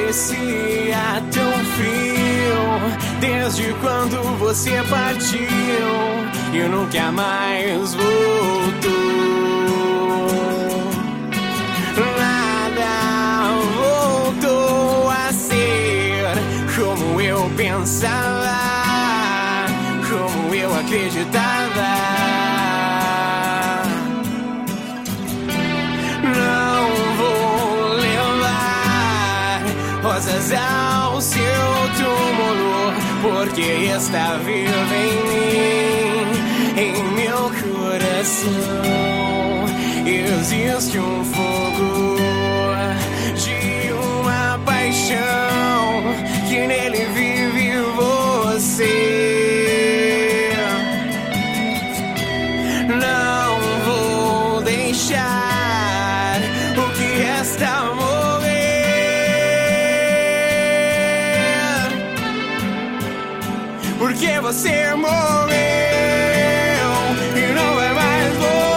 parecia tão frio desde quando você partiu e nunca mais voltou. Nada voltou a ser como eu pensava, como eu acreditava. Rosas ao seu túmulo, porque está viva em mim, em meu coração. Existe um fogo de uma paixão que nele vive você. Não vou deixar o que resta morrer, porque você morreu e não vai mais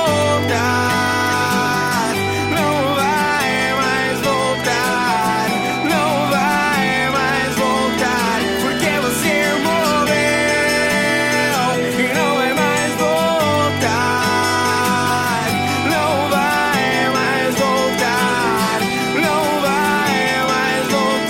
voltar. Não vai mais voltar. Não vai mais voltar. Porque você morreu e não vai mais voltar. Não vai mais voltar. Não vai mais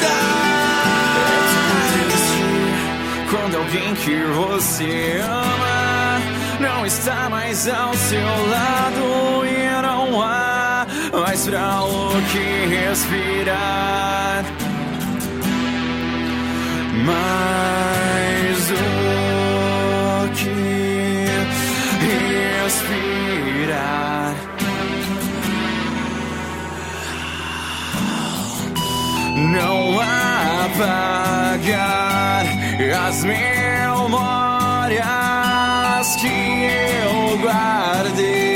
voltar. Quando alguém que você ama não está mais ao seu lado e não há mais pra o que respirar, mais o que respirar. Não apagar as memórias que eu guardei.